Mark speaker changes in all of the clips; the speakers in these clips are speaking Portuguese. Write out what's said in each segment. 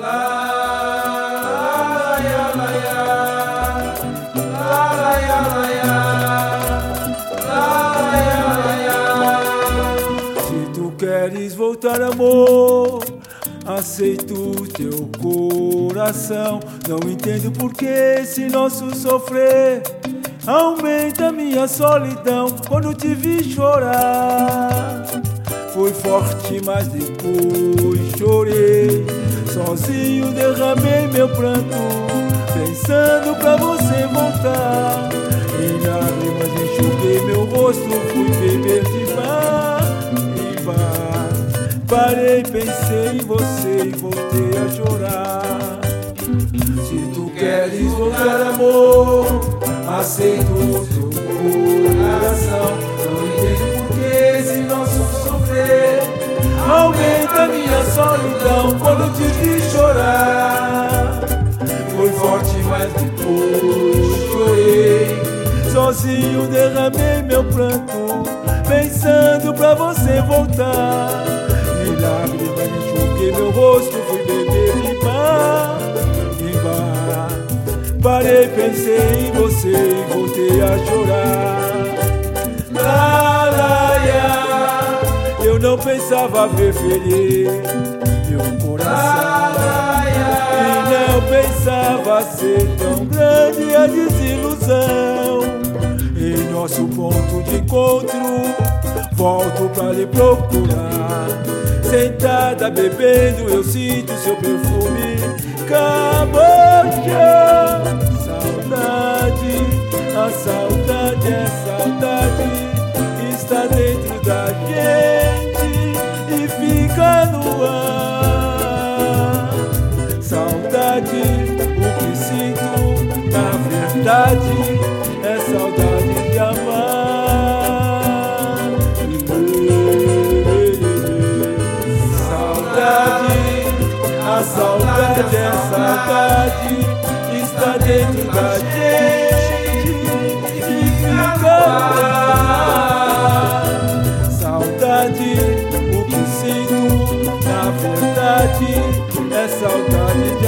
Speaker 1: Se tu queres voltar, amor, aceito teu coração. Não entendo por que esse nosso sofrer aumenta minha solidão. Quando te vi chorar, foi forte, mas depois chorei. Sozinho derramei meu pranto, pensando pra você voltar. Em lágrimas enxuguei meu rosto, fui beber de bar em bar. Parei, pensei em você e voltei a chorar. Se tu queres voltar, amor, aceito o teu coração. Não entendo por que esse nosso sofrer aumenta minha solidão. Quando te vi chorar, foi forte, mas depois chorei. Sozinho derramei meu pranto, pensando pra você voltar. Em lágrimas enxuguei meu rosto, fui beber em bar em bar. Parei, pensei em você e voltei a chorar. Lá, lá, ya. Eu não pensava ver ferir meu coração, e não pensava ser tão grande a desilusão. Em nosso ponto de encontro, volto pra lhe procurar. Sentada bebendo, eu sinto seu perfume. Cabocha, saudade, a saudade é saudade, está dentro da gente e fica no ar. Saudade, o que sinto, na verdade, é saudade de amar. Saudade, a saudade é saudade, está dentro da gente e fica no ar. Saudade, o que sinto, na verdade, é saudade de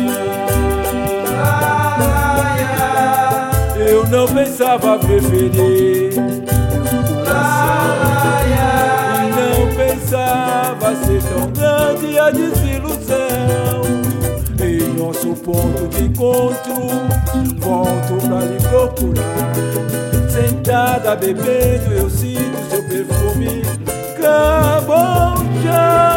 Speaker 1: amar. Eu não pensava ver ferir meu coração, e não pensava ser tão grande a desilusão. Em nosso ponto de encontro, volto pra lhe procurar. Sentada bebendo, eu sinto seu perfume. Cabocha.